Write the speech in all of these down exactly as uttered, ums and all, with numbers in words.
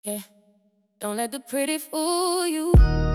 Yeah. Don't let the pretty fool you.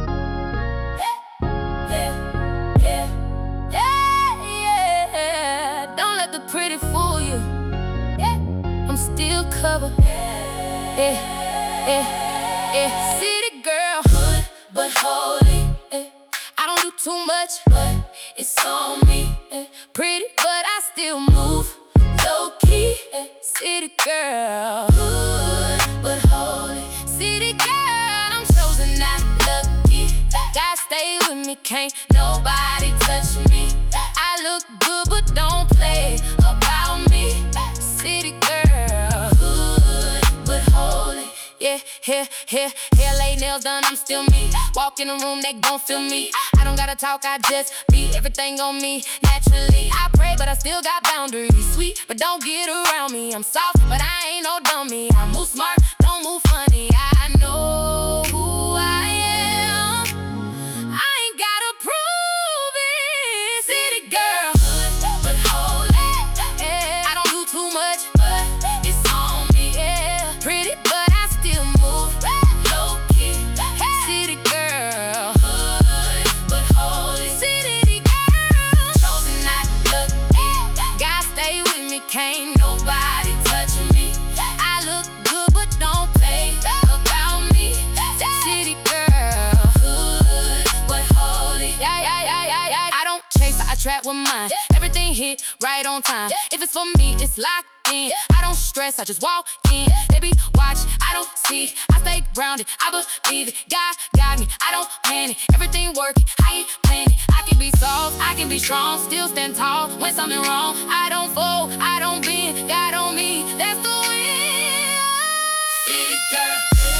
Yeah, yeah, yeah, yeah, yeah. Don't let the pretty fool you. Yeah. I'm still covered. Yeah, yeah, yeah. City girl, good but holy. Yeah. I don't do too much, but it's on me. Yeah. Pretty, but I still move low key. Yeah. City girl, good but holy. City girl, I'm chosen, not lucky. God stay with me, can't nobody touch me. I look good, but don't play about me. City girl, good but holy. Yeah, hair, hair, hair, lay nails done, I'm still me. Walk in the room, they gon' feel me. I don't gotta talk, I just be everything on me naturally. I pray, but I still got boundaries. Sweet, but don't get around me. I'm soft, but I ain't no dummy. I move smart, don't move funny. I know who I am. I ain't gotta prove it. City girl, good but holy. Yeah, I don't do too much, but it's on me. Yeah, pretty, but I still move low key. City girl, good but holy. City girl, chosen, not lucky. God stay with me, can't nobody touch me. I look good, but don't play about me. City girl, good but holy. Yeah, yeah, yeah, yeah, yeah. I don't chase, I trap with mine. Everything hit right on time. If it's for me, it's locked in. I don't stress, I just walk in. Baby, watch, I don't see. I stay grounded, I believe it. God got me, I don't panic. Everything working, I ain't planning. I can be soft, I can be strong, still stand tall when something wrong. I don't fold, I don't bend. God on me, that's the win. City girl,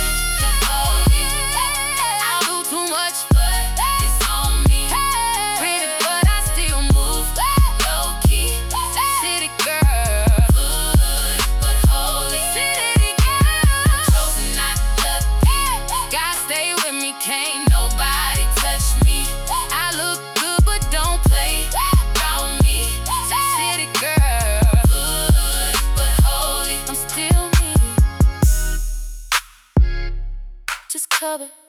I don't do too much, but it's on me. Pretty, but I still move low key. City girl, good but holy. City girl, chosen, not lucky. God stay with me, can't nobody touch me. I look good, but don't play around me. City girl, good but holy. I'm still me, just covered.